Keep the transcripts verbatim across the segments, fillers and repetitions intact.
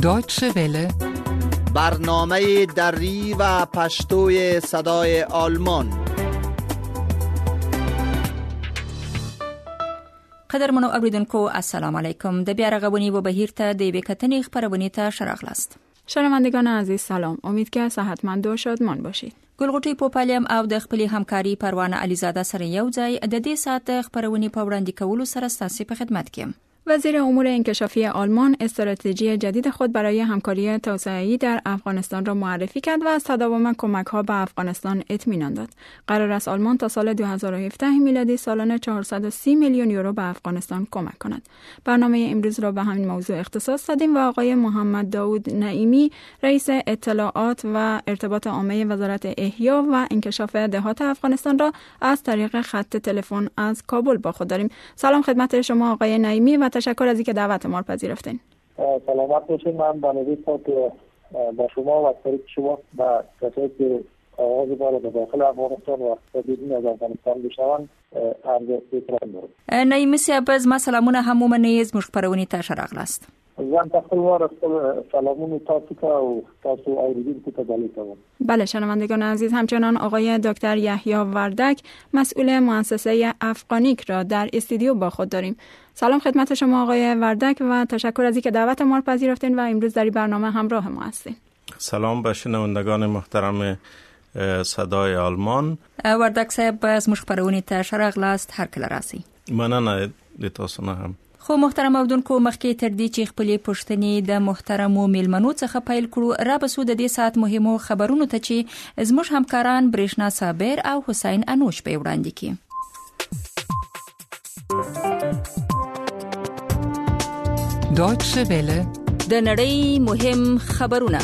Deutsche Welle. برنامه دری و پشتوی صدای آلمان. قدرمنو اوریدونکو السلام علیکم. د بیا رغونی و بهیر ته د وکټنې خبرونه ته شراغلاست. شنوندگان عزیز سلام. امید که صحتمند و شادمان باشید. ګلغوټي پوپالیم او د خپل همکاري پروانه علیزاده سره یو ځای د دې ساعت خبرونه په وړاندې کولو سره ستاسو په خدمت کې. وزیر امور انکشافی آلمان استراتژی جدید خود برای همکاری توسعه‌ای در افغانستان را معرفی کرد و از تداوم کمک‌ها به افغانستان اطمینان داد. قرار است آلمان تا سال دو هزار و هفده میلادی سالانه چهارصد و سی میلیون یورو به افغانستان کمک کند. برنامه امروز را به همین موضوع اختصاص دادیم و آقای محمد داوود نعیمی رئیس اطلاعات و ارتباط عامه وزارت احیا و انکشاف دهات افغانستان را از طریق خط تلفن از کابل با خود داریم. سلام خدمت شما آقای نعیمی و تشکر از اینکه دعوت ما رو پذیرفتین. سلامت باشید. من بانوی که با شما و طریق شما و کسایی که آغاز بار به داخل افغانستان و بیرون از افغانستان بشوند عرض احترام دارم. نعیمی صاحب از ما سلامونه هم ومنئ زموږ خبرونه ته ښه راغلاست. ځان ته خپل وار سلامونه تاسو ته او تاسو اوریدونکو ته بله کوم. بله شنوندگان عزیز، همچنان آقای دکتر یحیی وردک مسئول مؤسسه افغانیک را در استودیو با خود داریم. سلام خدمت شما آقای وردک و تشکر از اینکه دعوت ما رو پذیرفتین و امروز در این برنامه همراه ما هستین. سلام به شنوندگان محترم صدای آلمان. وردک صاحب از زموږ خبرونه ته ښه راغلاست. هر کله راسئ. مننه د تاسو نه هم. خو محترم اودونکو مخکې تر دې چې خپلې پوښتنې د محترمو میلمنو څخه پیل کړو، را بسو د دې ساعت مهمو خبرونو ته چې زموږ همکاران برېښنا صابر او حسین انوش په وړاندې کړي. Deutsche Welle. د نړۍ مهم خبرونه.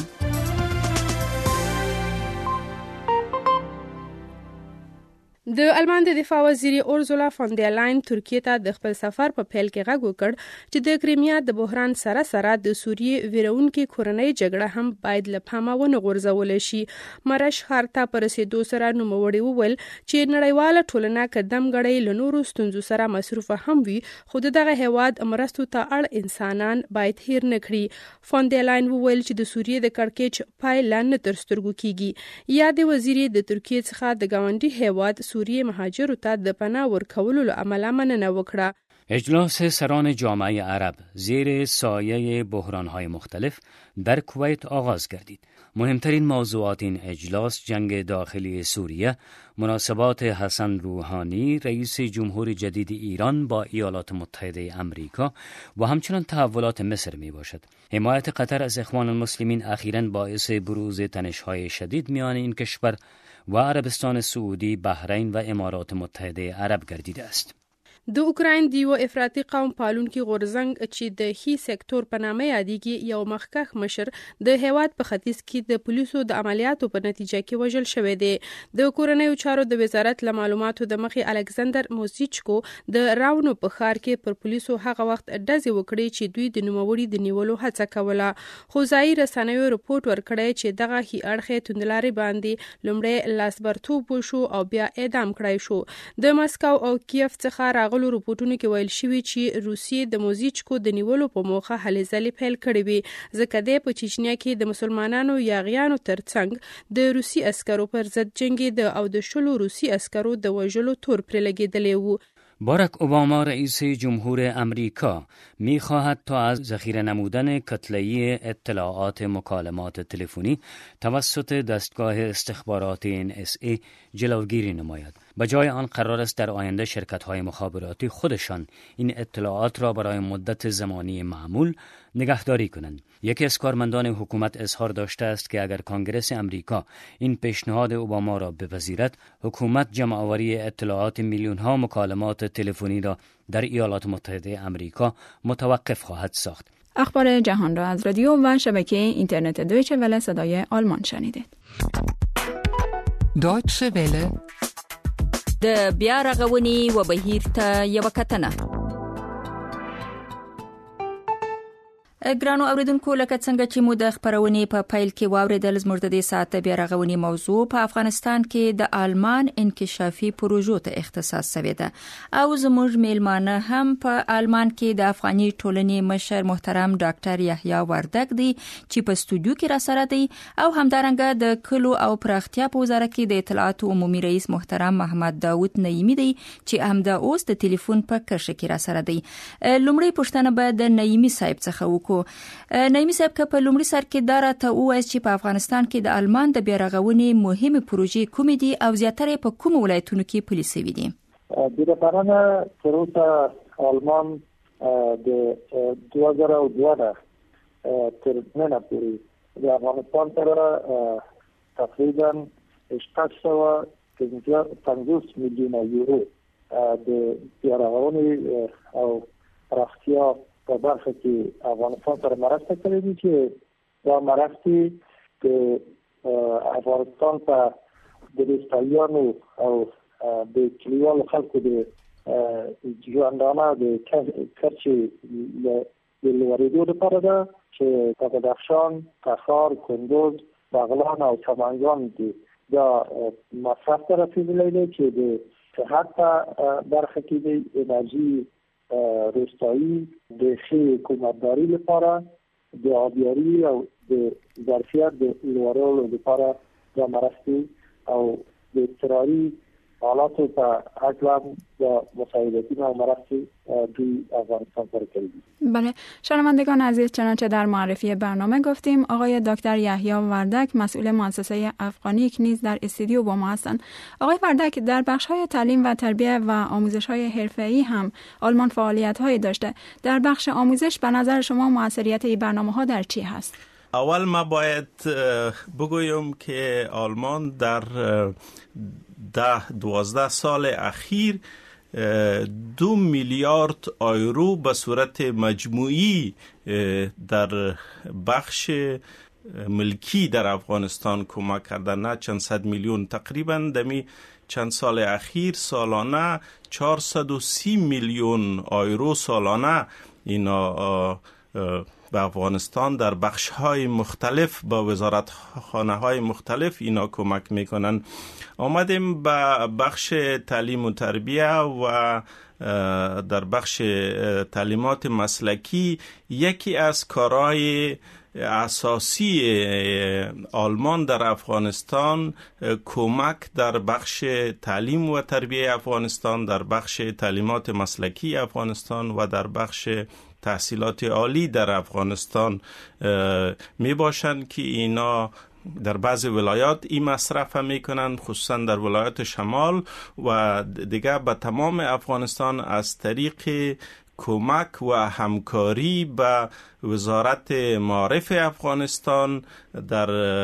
د آلمان د دفاع وزیر اورزولا فون در لاین ترکیه ته د خپل سفر په پیل کې غږ وکړ چې د کریمیا د بحران سره سره د سوریې ویرونکو کورنۍ جګړه هم باید له پامه ونه غورځول شي. مرش خارته پر رسیدو سره نوموړي وویل چې نړیواله ټولنه قدم غړي له نورو ستونزو سره مصروفه هم وي، خو دغه هیواد مرستو ته اړ انسانان باید هیر نه کړي. فون در لاین وویل چې د سوریې د کړکېچ پایله نه تر سترګو کیږي. یا د وزیر د ترکیه څخه د گاونډي هیواد سوریه مهاجرو ته د پناه ورکولو له امله مننه وکړه. اجلاس سران جامعه عرب زیر سایه بحران‌های مختلف در کویت آغاز گردید. مهمترین موضوعات این اجلاس جنگ داخلی سوریه، مناسبات حسن روحانی رئیس جمهور جدید ایران با ایالات متحده امریکا و همچنین تحولات مصر می باشد. حمایت قطر از اخوان المسلمین اخیراً باعث بروز تنش‌های شدید میان این کشور و عربستان سعودی، بحرین و امارات متحده عرب گردیده است. د اوکراین د یو افراطي قوم پالونکي غورزنګ چې د هی سکتور په نامه یادېږي یو مخکښ مشر د هیواد په ختیځ کې د پولیسو د عملیاتو په نتیجه کې وژل شوی دی. د کورنیو چارو د وزارت له معلوماتو د مخې الکساندر موزیچکو د راونو په ښار کې پر پولیسو هغه وخت ډزې وکړې چې دوی د نوموړي د نیولو هڅه کوله، خو ځایي رسنیو رپورټ ورکړی چې دغه هی اړخې توندلارې باندې لومړی لاسبرتوب وشو او بیا اعدام کړای شو. د مسکو او کیف څخه راغلو رپورټونو کې ویل شوی چې روسیې د موزیچکو د نیولو په موخه هلې ځلې پیل کړې وي، ځکه دی په چچنیا کې د مسلمانانو یاغیانو ترڅنګ د روسي عسکرو پر ضد جنګېده او د شلو روسي عسکرو د وژلو تور پرې لګېدلی وو. باراک اوباما رئیس جمهور امریکا می‌خواهد تا از ذخیره نمودن کتله‌ای اطلاعات مکالمات تلفنی توسط دستگاه استخبارات ان اس ای جلوگیری نماید. به جای آن قرار است در آینده شرکت‌های مخابراتی خودشان این اطلاعات را برای مدت زمانی معمول نگهداری کنند. یکی از کارمندان حکومت اظهار داشته است که اگر کنگره امریکا این پیشنهاد اوباما را بپذیرد، حکومت جمع‌آوری اطلاعات میلیون‌ها مکالمات تلفنی را در ایالات متحده امریکا متوقف خواهد ساخت. اخبار جهان را از رادیو و شبکه اینترنت دویچه وله صدای آلمان شنیدید. Deutsche Welle. د بیا رغونی و بهیر ته یو کتنه. ګرانو اوریدونکو لکه څنګه چې مو د خبرونې په پیل کې واوریدل زموږ د دې ساعت بیا رغونی موضوع په افغانستان کې د آلمان انکشافي پروژو ته اختصاص شوی ده او زموږ میلمانه هم په آلمان کې د افغاني ټولنې مشر محترم ډاکټر یحیی وردګ دی چې په استودیو کې را سره دی او همدارنګه د کلو او پراختیا په وزارت کې د اطلاعات عمومي رئیس محترم محمد داوود نعیمی دی چې همدا اوس د ټلیفون په کرښه کې را سره دی. لومړی پوښتنه به د نعیمی صاحب څخه وکړو. نعیمی صاحب که په لومړي سر کې دا راته ووایي چې په افغانستان کې د آلمان د بیارغونې مهمه پروژې کومې دي او زیاتره په کوم ولایتونو کې پلي شوي دي؟ د لپاره تر اوسه آلمان د دوه زره او دوه تر نن پورې د افغانستان سره تقریبا شپږ سوه پنځوس میلیونه یورو د بیارغونې او پراختیا په برخه کې افغانستان سره مرسته کړې دي چې دا مرستې د افغانستان په د استالیانو او د کلیوالو خلکو د ژوندانه د کچې د لوړېدو لپاره ده چې په بدخشان، تخار، کندوز، بغلان او سمنگان کې دا مصرف ته رسیدلی دی چې د صحت په برخه کې د انرژي روستایی د ښې حکومتداري لپاره د آبیاري او د ظرفیت د لوړولو لپاره د مرستې او د اضطراري حالاتو په هکله د مساعدتونه و مرستې دوی افغانستان سره کردیم. بله، شنوندگان عزیز، چنانچه در معرفی برنامه گفتیم آقای دکتر یحیی وردک مسئول مؤسسه افغانیک نیز در استودیو با ما هستند. آقای وردک، در بخش‌های تعلیم و تربیت و آموزش‌های حرفه‌ای هم آلمان فعالیت‌هایی داشته. در بخش آموزش به نظر شما موثریت این برنامه‌ها در چی هست؟ اول ما باید بگویم که آلمان در ده دوازده سال اخیر دو میلیارد آیورو به صورت مجموعی در بخش ملکی در افغانستان کمک کرده، نه چند صد میلیون، تقریبا دمی چند سال اخیر سالانه چهارصد و سی میلیون آیورو سالانه اینا به افغانستان در بخش‌های مختلف با وزارتخانه‌های مختلف اینا کمک میکنن. آمدیم به بخش تعلیم و تربیه و در بخش تعلیمات مسلکی یکی از کارهای اساسی آلمان در افغانستان کمک در بخش تعلیم و تربیه افغانستان، در بخش تعلیمات مسلکی افغانستان و در بخش تحصیلات عالی در افغانستان می باشند که اینا در بعض ولایات این مصرف هم میکنن، خصوصا در ولایات شمال، و دیگه به تمام افغانستان از طریق کمک و همکاری با وزارت معارف افغانستان در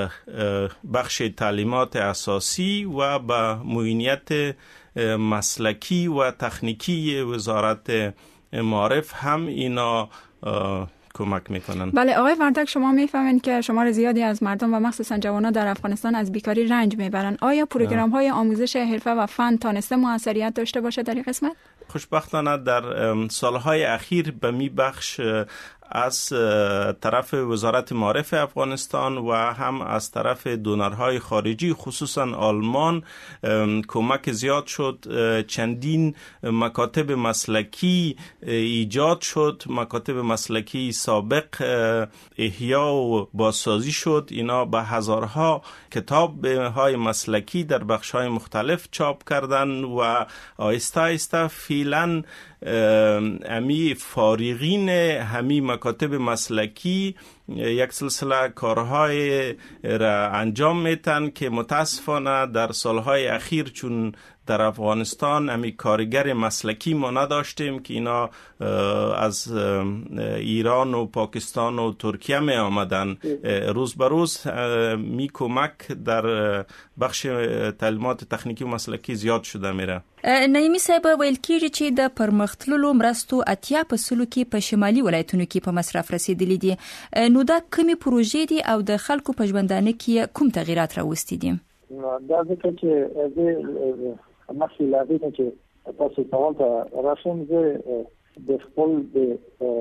بخش تعلیمات اساسی و با معینیت مسلکی و تکنیکی وزارت معارف هم اینا کمک میکنن. بله آقای وردک، شما میفهمین که شمار زیادی از مردم و مخصوصا جوانان در افغانستان از بیکاری رنج میبرن. آیا پروگرام های آموزش حرفه و فن تانسته موثریت داشته باشه در این قسمت؟ خوشبختانه در سالهای اخیر به می بخش از طرف وزارت معارف افغانستان و هم از طرف دونرهای خارجی خصوصا آلمان کمک زیاد شد. چندین مکاتب مسلکی ایجاد شد، مکاتب مسلکی سابق احیا و بازسازی شد. اینا به هزارها کتاب های مسلکی در بخش‌های مختلف چاپ کردن و آهسته آهسته فعلا امی فارغین همی مکاتب مسلکی یک سلسله کارهای را انجام میتن که متاسفانه در سالهای اخیر چون در افغانستان همی کارگر مسلکی ما نداشتیم که اینا از ایران و پاکستان و ترکیه می آمدن، روز به روز می کمک در بخش تعلیمات تکنیکی و مسلکی زیاد شده میره. نعیمی صاحب، ویل کېږي چې د پرمختللو مرستو اتیا په سلو کې په شمالي ولایتونو کې په مصرف رسیدلې دي، نو دا کومې پروژې دي او د خلکو په ژوندانه کې کوم تغیرات راوستي دي؟ دا ځکه چې زه مخکې له هغې نه چې تاسو سوال ته راشم، زه د خپل د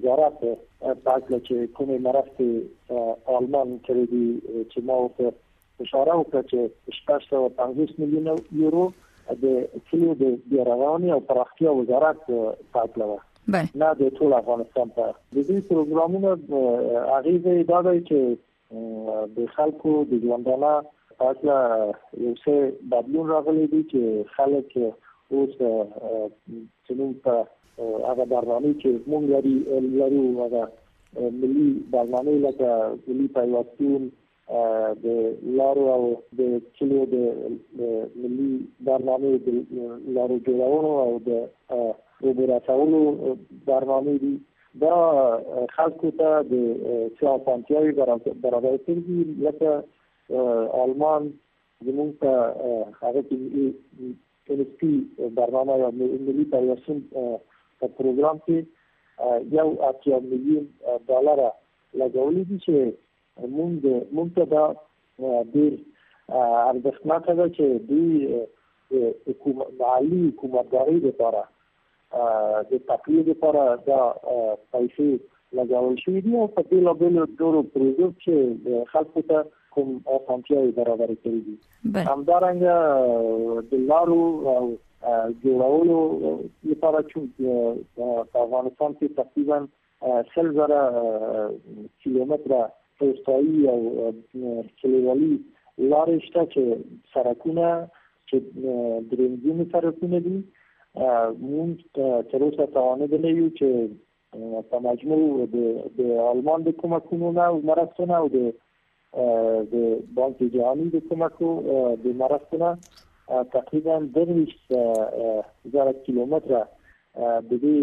وزارت پاکل چې کومه مرسته آلمان کړی چې ما ورته اشاره وکړه چې شپږ سوه پنځوس میلیون یورو د کلیو د بیارغونې او پراختیا وزارت پاکل و نه د ټول افغانستان په د دې پروګرامونو اغیزه دا ده چې د خلکو د ژوندانه پاکل یو څه بدلون راغلی دی چې خلک اوس چې موږ په هغه برنامه چې موږ لري لرو هغه ملي برنامه لکه ملي پیوستون د لارو او د کلیو د ملي برنامه د لارو جوړولو او د اوبو رسولو برنامه دي دا خلکو ته د څه اسانتیاوې برابر کړي لکه آلمان زموږ په هغه کې کلسپی برنامه یا ملی پیوستون په پروګرام کې یو اتیا میلیون ډالر لګولې دي چې موږ موږ ته دا ډېر ارزښتناکه ده چې دوی حکومت مالي حکومتداري لپاره د تقلید لپاره دا پیسې لګول شوي دي او په بېلابېلو ډولو پروژو چې خلکو ته کوم اسانتیاوې برابرې کړي دي. همدارنګه د لارو او جوړولو لپاره چې په افغانستان کې تقریبا سل زره کیلومتره روستایي او کلیوالي لارې شته چې سړکونه چې درېمځینې سړکونه دي. موږ تر اوسه توانېدلی یو چې په مجموع د آلمان د کومکونو نه او مرستو نه او د د بانک جهانی د کومکو د مرستو نه تقریبا درویشت زره کیلومتره د دې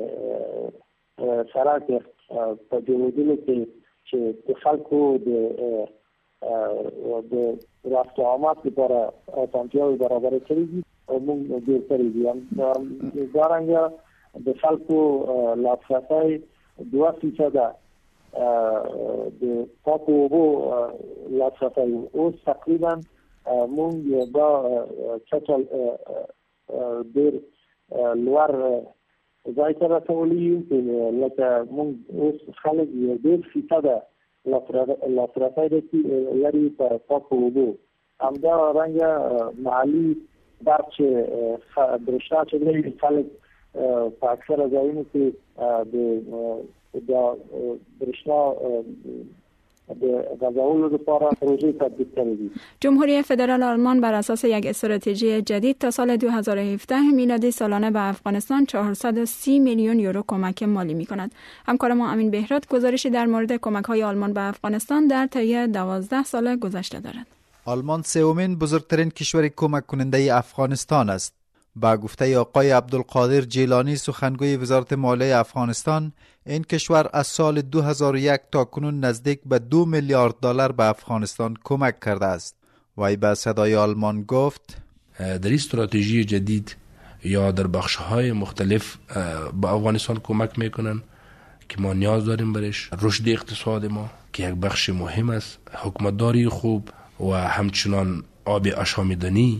سړک په جوړېدلو کې چې د خلکو د د رفت و آمد لپاره اسانتیاوې برابر کړي دي او موږ ډېر کړي دي. همدارنګه د خلکو لاسرسی دوه فیصده د پاکو اوبو لاسرسی اوس تقریبا موږ دا چټل ډېر لوړ ځای ته رسولی یو چې لکه موږ اوس خلک یې ډېر فیصده لاسرسی لري په پاکو اوبو. همدارنګه محلي برق چې برېښنا چې لري خلک په اکثره ځایونو کې د برېښنا د غذاولو لپاره پروژه تطبیق کردی. جمهوری فدرال آلمان بر اساس یک استراتژی جدید تا سال دو هزار و هفده میلادی سالانه به افغانستان چهارصد و سی میلیون یورو کمک مالی می‌کند. همکار ما امین بهراد گزارشی در مورد کمک‌های آلمان به افغانستان در طی دوازده سال گذشته دارد. آلمان سومین بزرگترین کشور کمک کننده افغانستان است. با گفته آقای عبدالقادر جیلانی سخنگوی وزارت مالیه افغانستان، این کشور از سال دو هزار و یک تا کنون نزدیک به دو میلیارد دلار به افغانستان کمک کرده است. وی به صدای آلمان گفت: در استراتژی جدید یا در بخش‌های مختلف به افغانستان کمک میکنن که ما نیاز داریم برش. رشد اقتصاد ما که یک بخش مهم است، حکومتداری خوب و همچنان آب آشامیدنی،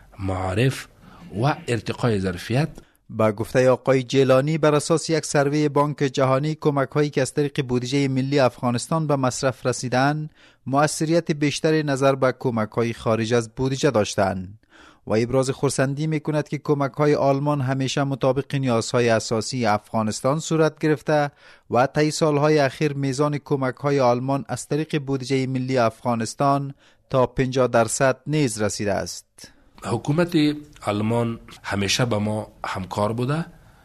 معارف و ارتقای ظرفیت. با گفته آقای جیلانی بر اساس یک سروی بانک جهانی، کمک هایی که از طریق بودجه ملی افغانستان به مصرف رسیدن مؤثریت بیشتری نظر به کمک های خارج از بودجه داشتند و ابراز خرسندی می کند که کمک های آلمان همیشه مطابق نیازهای اساسی افغانستان صورت گرفته و طی سالهای اخیر میزان کمک های آلمان از طریق بودجه ملی افغانستان تا پنجاه درصد نیز رسیده است. حکومت آلمان همیشه با ما همکار بوده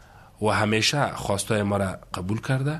و همیشه خواستای ما را قبول کرده.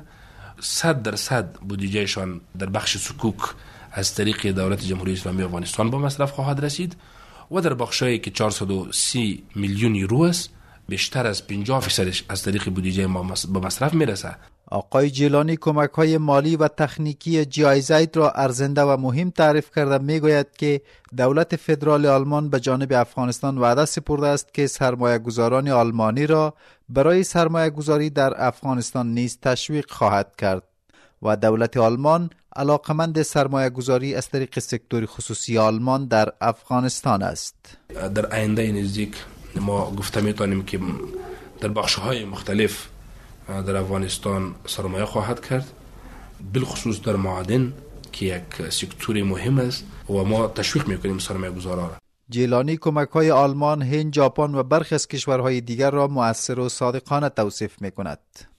صد درصد بودجهشان در بخش صکوک از طریق دولت جمهوری اسلامی افغانستان با مصرف خواهد رسید و در بخشایی که چهارصد و سی میلیون یورو است بیشتر از پنجاه فیصدش از طریق بودجه ما به مصرف میرسه. آقای جیلانی کمک های مالی و تکنیکی جی آی زد را ارزنده و مهم تعریف کرده میگوید که دولت فدرال آلمان به جانب افغانستان وعده سپرده است که سرمایه گذاران آلمانی را برای سرمایه گذاری در افغانستان نیز تشویق خواهد کرد و دولت آلمان علاقمند سرمایه گذاری از طریق سکتور خصوصی آلمان در افغانستان است. در آینده نزدیک ما گفته میتونیم که در بخش‌های مختلف در افغانستان سرمایه خواهد کرد، بالخصوص در معادن که یک سکتور مهم است و ما تشویق میکنیم سرمایه گذاران را. جیلانی کمک‌های آلمان، هند، ژاپن و برخی از کشورهای دیگر را مؤثر و صادقانه توصیف می‌کند.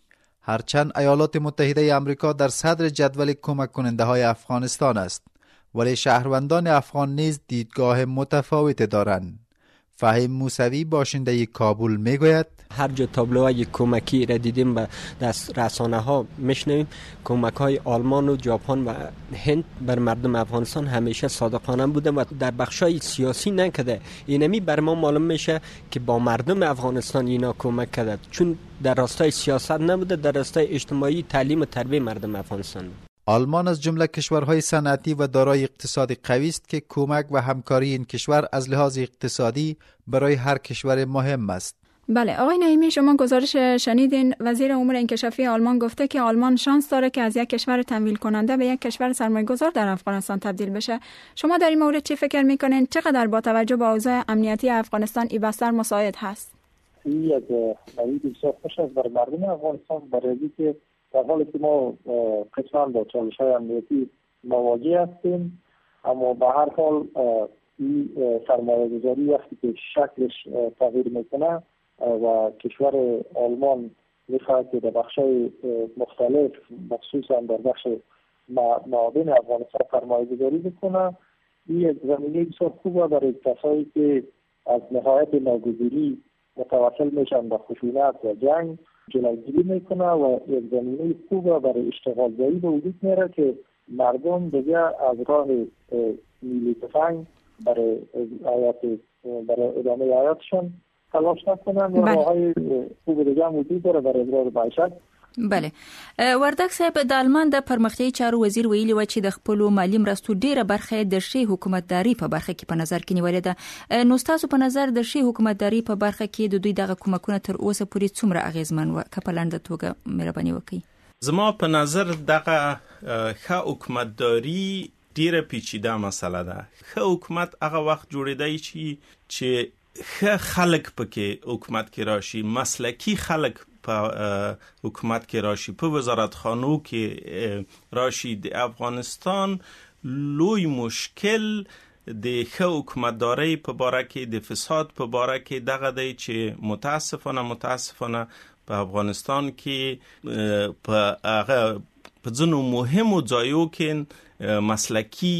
هرچند ایالات متحده آمریکا در صدر جدول کمک کننده های افغانستان است، ولی شهروندان افغان نیز دیدگاه متفاوت دارند. فهیم موسوی باشنده کابل میگوید هر جا تابلوهای کمکی را دیدیم به دست رسانه ها میشنویم، کمک های آلمان و ژاپن و هند بر مردم افغانستان همیشه صادقانه بوده و در بخشای سیاسی نکده. اینمی بر ما معلوم میشه که با مردم افغانستان اینا کمک کرده، چون در راستای سیاست نبوده، در راستای اجتماعی، تعلیم و تربیت مردم افغانستان بود. آلمان از جمله کشورهای صنعتی و دارای اقتصاد قوی است که کمک و همکاری این کشور از لحاظ اقتصادی برای هر کشور مهم است. بله آقای نعیمی، شما گزارش شنیدین. وزیر امور انکشافی آلمان گفته که آلمان شانس داره که از یک کشور تمویل کننده به یک کشور سرمایه‌گذار در افغانستان تبدیل بشه. شما در این مورد چی فکر میکنین؟ چقدر با توجه به اوضاع امنیتی افغانستان این بستر مساعد هست؟ این یک نوید بسیار خوش است برای مردم افغانستان، برای اینکه در حالی که ما قطعا با چالش های امنیتی مواجه هستیم، اما به هر حال این سرمایه گذاری وقتی که شکلش تغییر میکنه و کشور آلمان میخواهد که در بخشای مختلف مخصوصا در بخش معادن افغانستان سرمایه گذاری بکنه، این یک زمینه بسیار خوبه برای کسایی که از نهایت ناگزیری متوسل میشن به خشونت و جنگ جلوگیری میکنه و یک زمینه خوبه برای اشتغال زایی به وجود میاره که مردم دیگه از راه نیلی تفنگ برای حیات برای ادامه حیاتشون تلاش نکنن و راههای خوب دیگه هم وجود داره برای ابراز معیشت. بله وردک صاحب، د آلمان د پرمختیایي چارو وزیر ویلي و چې د خپل مالی مرستو ډیره برخه د شی حکومتداري په برخه کې په نظر کې نیولې ده. نو تاسو په نظر د شی حکومتداري په برخه کې د دوی دغه کومکونه تر اوسه پورې څومره اغیزمن و؟ که په لنډه توګه مهرباني وکړئ. زما په نظر دغه ښه حکومتداري ډیره پیچیده مسله ده. ښه حکومت هغه وخت جوړیدای شي چې ښه خلک پکې حکومت کې راشي، مسلکی خلک په حکومت کې راشي، په وزارتخانو کې راشي. د افغانستان لوی مشکل د ښه حکومتدارۍ په باره کې، د فساد په باره کې دغه دی چې متاسفانه متاسفانه په افغانستان کې په هغه په ځینو مهمو ځایو کې مسلکی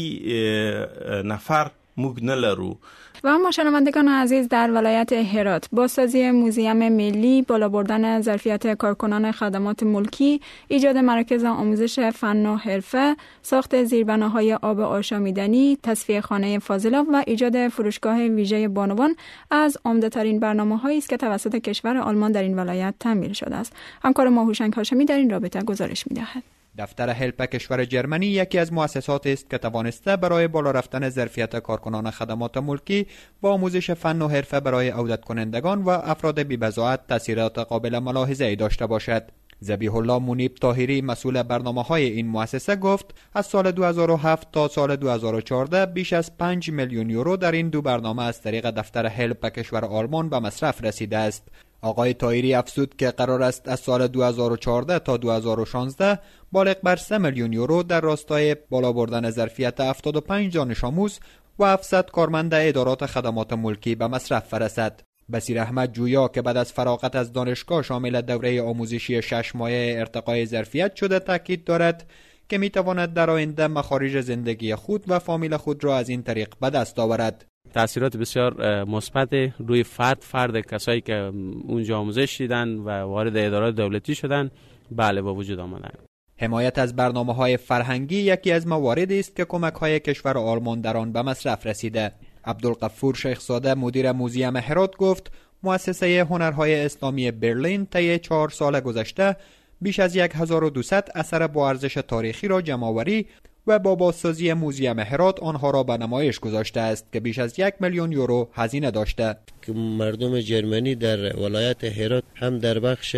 نفر موږ نه لرو. و اما شنوندگان عزیز، در ولایت هرات بازسازی موزیم ملی، بالا بردن ظرفیت کارکنان خدمات ملکی، ایجاد مراکز آموزش فن و حرفه، ساخت زیربناهای آب آشامیدنی، تصفیه خانه فاضلاب و ایجاد فروشگاه ویژه بانوان از عمده‌ترین برنامه‌هایی است که توسط کشور آلمان در این ولایت تعمیر شده است. همکار ما هوشنگ هاشمی در این رابطه گزارش می‌دهد. دفتر هلپ کشور جرمنی یکی از مؤسسات است که توانسته برای بالا رفتن ظرفیت کارکنان خدمات ملکی و آموزش فن و حرفه برای عودت کنندگان و افراد بی‌بضاعت تأثیرات قابل ملاحظه‌ای داشته باشد. ذبیح الله منیب طاهری مسئول برنامه‌های این مؤسسه گفت از سال دو هزار و هفت تا سال دو هزار و چهارده بیش از پنج میلیون یورو در این دو برنامه از طریق دفتر هلپ کشور آلمان به مصرف رسیده است. آقای طاهری افزود که قرار است از سال دو هزار و چهارده تا دو هزار و شانزده بالغ بر سه میلیون یورو در راستای بالا بردن ظرفیت هفتاد و پنج دانش آموز و هفتصد کارمند ادارات خدمات ملکی به مصرف برسد. بصیر احمد جویا که بعد از فراغت از دانشگاه شامل دوره آموزشی شش ماهه ارتقای ظرفیت شده تاکید دارد که میتواند در آینده مخارج زندگی خود و فامیل خود را از این طریق به دست آورد. تأثیرات بسیار مثبت روی فرد فرد کسایی که اونجا آموزش دیدن و وارد ادارات دولتی شدن بله با وجود آمدن. حمایت از برنامه‌های فرهنگی یکی از مواردی است که کمک‌های کشور آلمان در آن به مصرف رسیده. عبدالغفور شیخزاده مدیر موزیم هرات گفت مؤسسه هنرهای اسلامی برلین طی چهار سال گذشته بیش از یک هزار و دویست اثر با ارزش تاریخی را جمع‌آوری و با بازسازی موزیم هرات آنها را به نمایش گذاشته است که بیش از یک میلیون یورو هزینه داشته. مردم جرمنی در ولایت هرات هم در بخش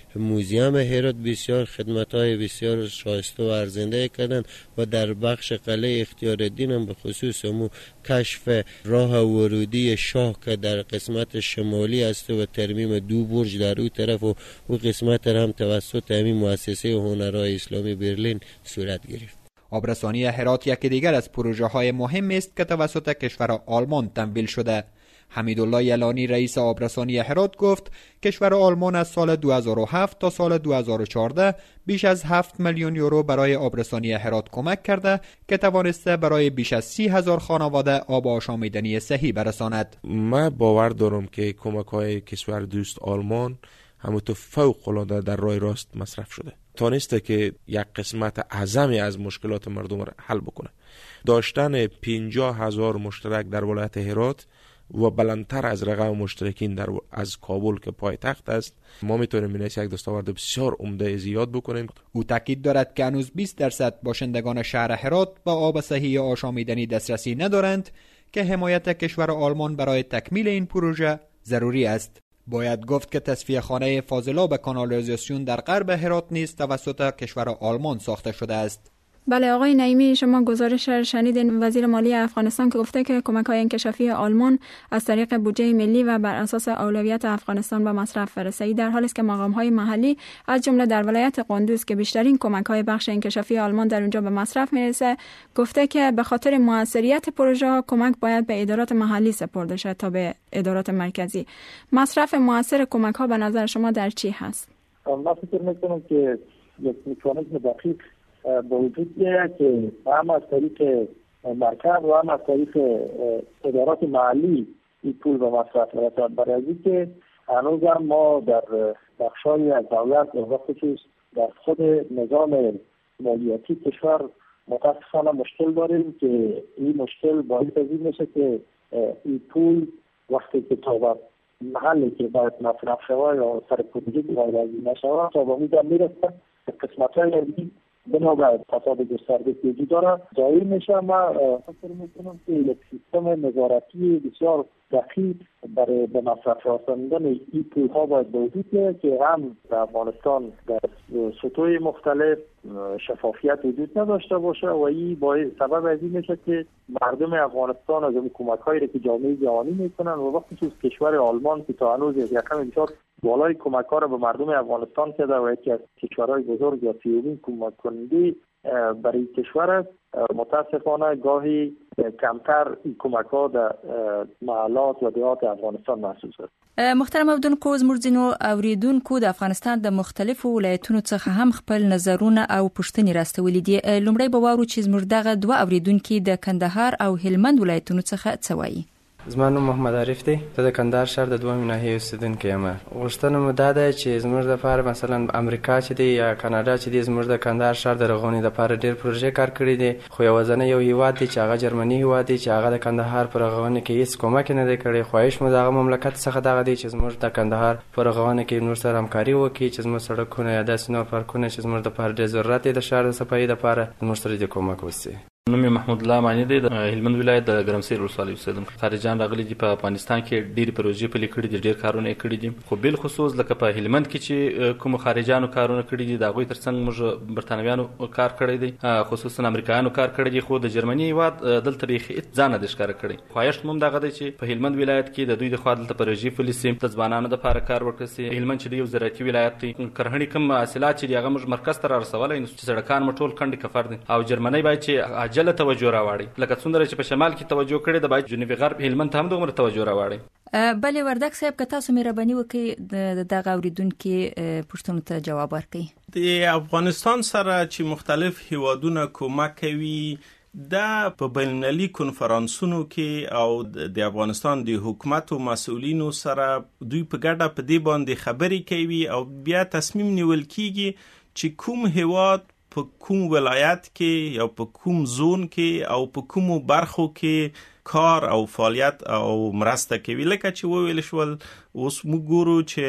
موزیم هرات بسیار خدمت‌های بسیار شایسته و ارزنده کردند و در بخش قلعه اختیارالدین هم به خصوص همون کشف راه ورودی شاه که در قسمت شمالی است و ترمیم دو برج در اون طرف و اون قسمت هم توسط همین مؤسسه هنرهای اسلامی برلین صورت گرفت. آبرسانی هرات یکی دیگر از پروژه های مهم است که توسط کشور آلمان تمویل شده. حمیدالله یلانی رئیس آبرسانی هرات گفت کشور آلمان از سال دو هزار و هفت تا سال دو هزار و چهارده بیش از هفت میلیون یورو برای آبرسانی هرات کمک کرده که توانسته برای بیش از سی هزار خانواده آب آشامیدنی صحی برساند. من باور دارم که کمک های کشور دوست آلمان همونطور فوق العاده در راه راست مصرف شده. تانسته که یک قسمت اعظمی از مشکلات مردم را حل بکنه. داشتن پنجاه هزار مشترک در ولایت هرات و بلندتر از رقم مشترکین در از کابل که پایتخت است، ما میتونیم این یک دستاورد بسیار عمده زیاد بکنیم. او تاکید دارد که هنوز بیست درصد باشندگان شهر هرات به آب صحی آشامیدنی دسترسی ندارند که حمایت کشور آلمان برای تکمیل این پروژه ضروری است. باید گفت که تصفیه خانه فاضلاب کانالیزاسیون در غرب هرات نیز توسط کشور آلمان ساخته شده است. بله آقای نعیمی، شما گزارش شنیدین وزیر مالی افغانستان که گفته که کمک‌های انکشافی آلمان از طریق بودجه ملی و بر اساس اولویت افغانستان به مصرف رسید، در حالی است که مقام‌های محلی از جمله در ولایت قندوز که بیشترین کمک‌های بخش انکشافی آلمان در اونجا به مصرف میرسه، گفته که به خاطر موثریت پروژه کمک باید به ادارات محلی سپرده شود تا به ادارات مرکزی. مصرف موثر کمک‌ها به نظر شما در چی هست؟ من فکر می‌کنم که یک مکانیزم دقیق با وجود بیاید که هم از طریق مرکز و هم از طریق ادارات محلی این پول به مصرف رسد. برای از اینکه هنوز هم ما در بخش‌های از دولت و خصوص در خود نظام مالیاتی کشور متاسفانه مشکل داریم که این مشکل باعث از این میشه که این پول وقتی که تا محلی که باید مصرف شود یا سر پروژه باید از این نشود تا به اونجا میرسد قسمت‌های بنابراین فساد گسترده که وجود داره ظاهر میشه. ما فکر میکنم که یک سیستم نظارتی بسیار دقیق برای به مصرف رساندن این پولها باید وجود بیاید که هم در افغانستان در سطوح مختلف شفافیت وجود نداشته باشه و این باید سبب از این میشه که مردم افغانستان از اون کمک‌هایی که جامعه جهانی میکنن و وقتی که کشور آلمان که تا هنوز یک رقم بسیار بالای کمک‌ها را به مردم افغانستان کرده و یکی از کشورهای بزرگ یا سیومین کمک کننده برای کشور است، متاسفانه گاهی کمتر این کمک‌ها در محلات و دیهات افغانستان محسوس است. محترم اوریدونکو، زموږ ځینو اوریدونکو د افغانستان د مختلفو ولایتونو څخه هم خپل نظرونه او پوښتنې راستولې دي. لومړی به واورو چې زموږ دغه دوه اوریدونکي د کندهار او هلمند ولایتونو څخه څه وایي. زما نوم محمد عارف دی، زه د کندهار ښار د دوه ناحیې اوسیدونکی یم. غوښتنه مو دا ده چې زموږ دپاره مثلا امریکا چې دی یا کاناډا چې دی زموږ د کندهار ښار د رغونې دپاره ډېر پروژې کار کړي دي، خو یوازینی یو هیواد دی چې هغه جرمني هیواد دی چې هغه د کندهار په رغونې کې هیڅ کومک نه دی کړی. خواهش مو د هغه مملکت څخه دغه دی چې زموږ د کندهار په رغونې کې نور سره همکاري وکړي چې زموږ سړکونه یا داسې نور پارکونه چې زموږ دپاره ډېر ضرورت دی د ښار د صفایي دپاره زموږ سره دې کومک وشي. نوم محمود الله معنی دی، د هلمند ولایت د ګرمسیر ولسوالۍ اوسیدونکی. خارجان راغلي دي په افغانستان کې ډېرې پروژې پلي کړي دي، ډېر کارونه یې کړي دي، خو بل خصوص لکه په هلمند کې چې کوم خارجانو کارونه کړي دي د هغوی ترڅنګ موږ برتانویانو کار کړی دی، خصوصا امریکایانو کار کړی دی، خو د جرمني هیواد دلته بیخي ځان نه دی ښکاره کړی. خواهش مو دغه دی چې په هلمند ولایت کې د دوی د خوا دلته پروژې پلي سي، د ځوانانو دپاره کار وکړي سي. هلمند چې دی یو زراعتي ولایت دی، کرهڼې کوم حاصلات چې دي هغه موږ مرکز ته رارسولی نو چې سړکان مو ټول کنډې کفر دي او جرمني باید چې عاجله توجه راوړي لکه څومره چې په شمال کې توجه کړې ده باید جنوبي غرب هلمند ته هم دومره توجه راوړي. بله وردک صاحب که تاسو مهرباني وکړئ د دغه اوریدونکي پوښتنو ته جواب ورکړئ. د افغانستان سره چې مختلف هیوادونه کومک کوي دا په بین‌المللي کنفرانسونو کې او د افغانستان د حکومت او مسؤلینو سره دوی په ګډه په دې باندې خبرې کوي او بیا تصمیم نیول کیږي چې کوم هیواد په کوم ولایت کې یا په کوم زون کې او په کوم برخو کې کار او فعالیت او مرسته کوي. لکه چې وویل شول اوس موږ ګورو چې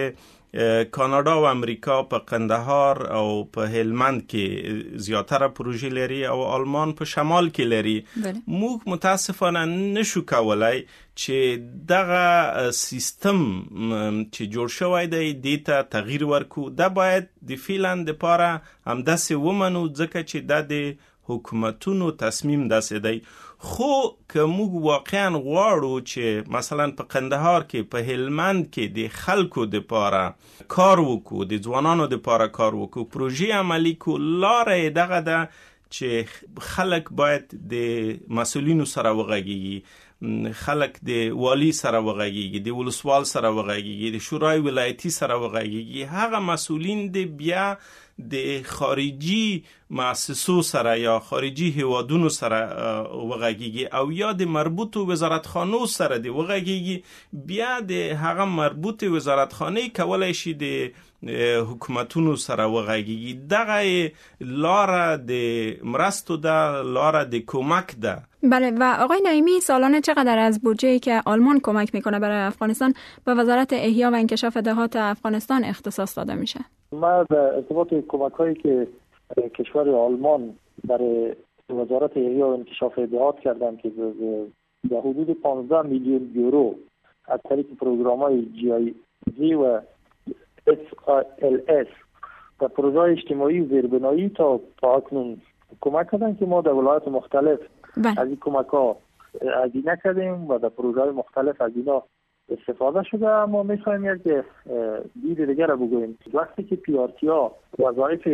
کاناډا او امریکا په قندهار او په هلمند کې زیاتره پروژې لري او آلمان په شمال کې لري. موږ متاسفانه نشو کولای چې دغه سیستم چې جوړ شوی دی دیتا تغییر ورکو. دا باید د فعلن د پاره همداسې ومنو ځکه چې دا د حکومتونو تصمیم داسې دی. خو که موږ واقعا غواړو چې مثلا په قندهار کې په هلمند کې د خلکو د پاره کار وکړو، د ځوانانو د پاره کار وکړو، پروژې عملی کو، لاره دغه ده چې خلک باید د مسؤلینو سره وغږیږي، خلک د والی سره وغږیږي، د ولسوال سره وغږیږي، د شورای ولایتي سره وغږیږي. هغه مسؤلین د بیا د خارجي مؤسسو سره یا خارجي هیوادونو سره وغږیږي او یا د مربوطو وزارتخانو سره دی وغږیږي. بیا د هغه مربوطه وزارتخانه کولای شي د حکومتونو سره وغږیږي. دغه لاره د مرستو ده، لاره د کمک ده. بله. و آقای نعیمی، سالانه چقدر از بودجه‌ای که آلمان کمک میکنه برای افغانستان به وزارت احیا و انکشاف دهات افغانستان اختصاص داده میشه؟ ما در ارتباط کمک هایی که کشور آلمان برای وزارت احیا و انکشاف دهات کردن که در حدود پانزده میلیون یورو از طریق پروگرام های جی آی زی و اس ال اس و پروژه اجتماعی و زیربنایی تا تا اکنون کمک کردن که ما در ولایات مختلف بله. از این کمک ها هزینه کردیم و در پروژه های مختلف از اینا استفاده شده. اما میخوایم یک دید دیگر رو بگوییم. وقتی که پی آر تی ها وظایف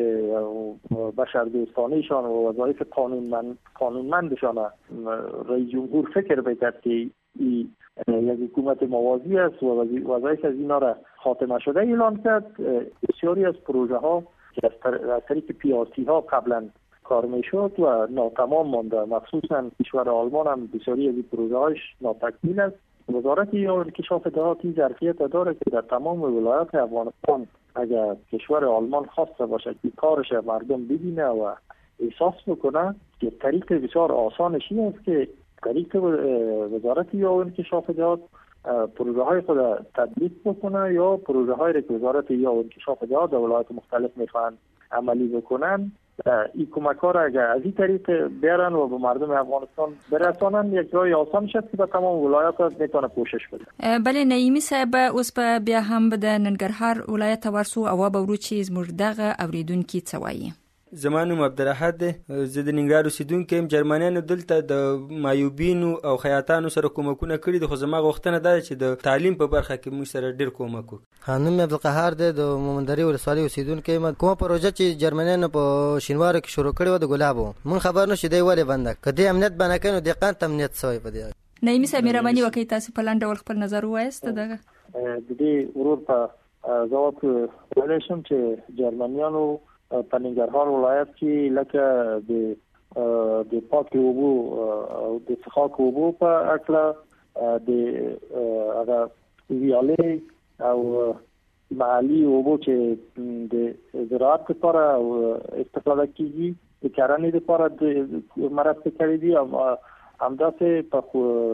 بشردوستانیشان و وظایف قانونمند قانونمندشان رئیس جمهور فکر بکرد که این یک حکومت موازی است و وظایف از اینا را خاتمه شده اعلان کرد، بسیاری از پروژه ها که از طریق پی آر تی ها قبلا کار میشد و ناتمام مانده، مخصوصا کشور آلمان هم بسیاری از این پروژه هاش ناتکمیل است. وزارت یا انکشاف دهاتی ظرفیت داره که در تمام ولایات افغانستان اگر کشور آلمان خواسته باشه که کارش مردم ببینه و احساس بکنه، که طریق بسیار آسانش این است که طریق وزارت یا انکشاف دهات پروژه های خود تطبیق بکنه یا پروژه های که وزارت یا انکشاف دهات در ولایات مختلف میخوان عملی بکنن، این کمک ها را اگر از این طریق بیارن و به مردم افغانستان برسانن، یک راه آسان شد که به تمام ولایات میتونه کوشش بده. بله. نعیمی صاحب، اوس په بیا هم د ننګرهار ولایت ورسو او به ورچی زموږ دغه اوریدونکو څه وایي. زمانو عبدالرحمت ده، زه د ننګرهار اوسیدونکی یم. جرمنیانو دلته د معیوبینو او خیاطانو سره کومکونه کړي دي، خو زما غوښتنه ده چې د تعلیم په برخه کې موږ سره ډیر کومک وکړي. خانم عبدالقهار ده، د مومندري ولسوالۍ اوسیدونکی یم. کومه پروژه چې جرمنیانو په شینوارو کې شروع کړې و د ګلابو، مونږ خبر نشو دی ولې بنده کړه. که دې امنیت بنه کړي نو دقیقاً امنیت سوی په دې. نعیمي صاحب، مهرباني وکړئ تاسو په لاندې ډول خپل نظر ووایاست. دغه د دې ورور په ځواب ویلی شم چې جرمنیانو په ننګرهار ولایت کې لکه د د پاکې اوبو او د څښاک اوبو په اړه د هغه ویالې او محلي اوبو چې د زراعت لپاره استفاده کیږي، د کرنې لپاره د مرسته کړې دي. همداسې په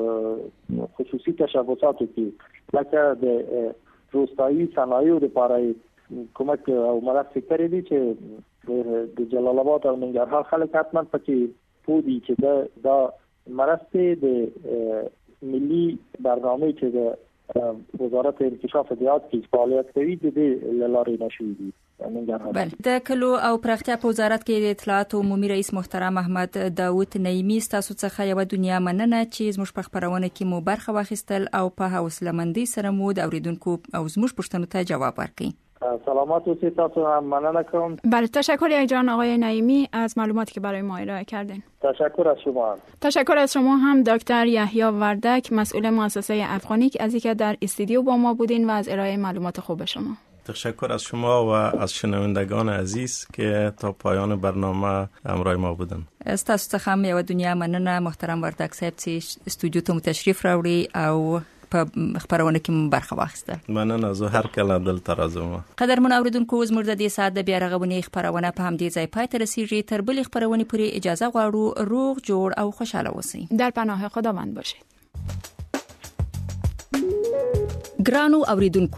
خصوصي تشبثاتو کې لکه د روستایي صنایعو لپاره کمک او مرسته کړې دي چې د جلال آباد او ننګرهار خلک حتما پکې پوه دي چې دا دا مرسته د ملي برنامه چې د وزارت انکشاف دهات کې فعالیت کوي د دې لارې نشوي دي. بله. د کلو او پراختیا په وزارت کې د اطلاعات عمومي رئیس محترم احمد داود نعیمی، ستاسو څخه یو دنیا مننه چې زموږ په خبرونه کې مو برخه واخیستل او په حوصله‌مندۍ سره مو د اوریدونکو او زموږ پوښتنو ته جواب ورکړئ. سلامات اوسید، تاسو هم مننه کوم. بله، تشکر یک جان آقای نعیمی از معلوماتی که برای ما ارائه کردین. تشکر از شما هم. تشکر از شما هم دکتر یحیی وردک، مسئول مؤسسه افغانیک، از اینکه در استودیو با ما بودین و از ارائه معلومات خوب شما. تشکر از شما و از شنوندگان عزیز که تا پایان برنامه همراه ما بودن. تاسو څخه هم یو دنیا مننه محترم وردک صاحب چې استودیو ته تشریف راوړي او په خبرونه کې برخه واخیسته. مننه، زه هر کله دلته راځم. قدرمن اوریدونکو، زموږ د دې ساعت د بیا رغونې خبرونه په همدې ځای پای ته رسیږي. تر بلې خبرونې پورې اجازه غواړو. روغ جوړ او خوشاله اوسئ. در پناه خداوند باشید. ګرانو اوریدونکو،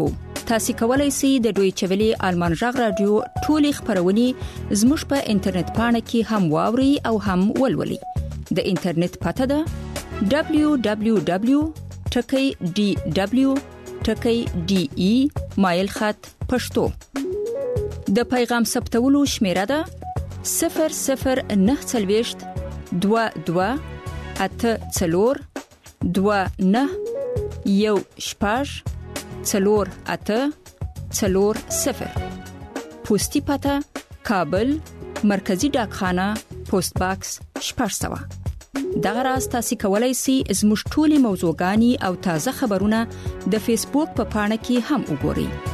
تاسو کولای شئ د دویچه ویلي آلمان غږ رادیو ټولې خبرونه زموږ په انټرنیټ پاڼه کې هم واوري او هم ولولي. د انټرنیټ پته ده دبلیو دبلیو دبلیو ډاٹ ډي دبلیو ډاٹ ډي ای مایل خط پښتو. د پیغام ثبتولو شمیره ده صفر صفر نه څلوېښت دوه دوه اته څلور دوه نه یو شپږ څلور اته څلور صفر. پوسټي پته کابل مرکزی ډاکخانه پوسټ باکس شپږ سوه. دغه راز تاسو کولای شئ زموږ ټولې موضوعګانی او تازه خبرونه د فیسبوک په پاڼه کې هم وګورئ.